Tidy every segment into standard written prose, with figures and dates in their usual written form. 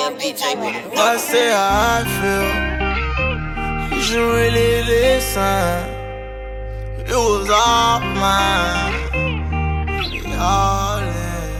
BJ with it. I say how I feel. You should really listen. It was all mine. All in.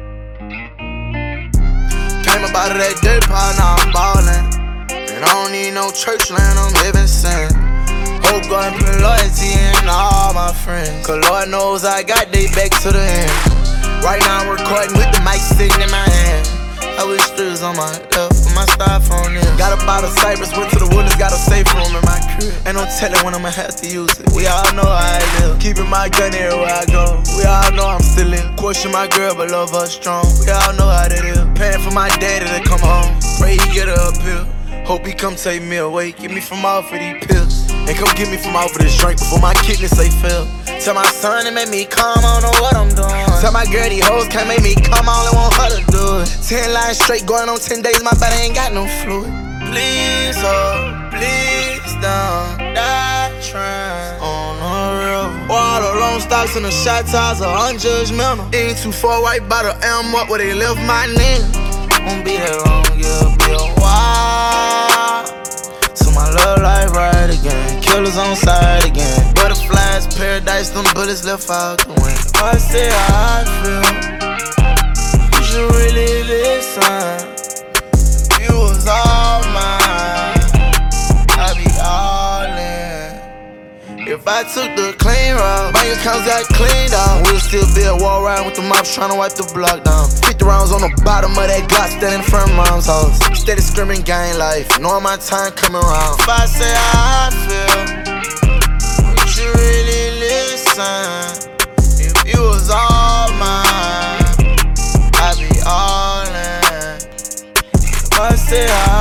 Came up out of that dirt pile, now I'm ballin'. And I don't need no church land, I'm heaven sent. Hope God put loyalty in all my friends. Cause Lord knows I got they back to the end. Right now I'm recording with the mic sitting in my hand. I wish there was on my left, with my styrofoam in. Got up out of Cypress, went to the Woodlands, got a safe room in my crib. Ain't no telling when I'ma have to use it. We all know how I live. Keeping my gun everywhere I go. We all know I'm still in. Question my girl, but love her strong. We all know how that is. Paying for my daddy to come home. Pray he get her up here. Hope he come take me away. Get me from off of these pills. And come get me from off of this drink before my kidneys say fail. Tell my son to make me calm, I don't know what I'm doing. Tell my girl these hoes can't make me come, I only want her to do it. 10 lines straight going on 10 days, my body ain't got no fluid. Please, oh, please don't die trying on the road. All the long stocks and the shot tires are unjudgmental. Ain't too far right by the M up where they left my name. Won't be that long, yeah, be a while. So my love life right again. Killers on side again. Butterflies, paradise, them bullets left out the window. I say how I feel. You should really listen. You was all mine. I be all in. If I took the clean route, bank accounts got cleaned out. We'll still be at war riding with the mops trying to wipe the block down. 50 rounds on the bottom of that Glock standing in front of mom's house. Steady screaming gang life, knowing my time coming around. If I say how I feel, would you really listen? If you was all mine, I'd be all in. If I say how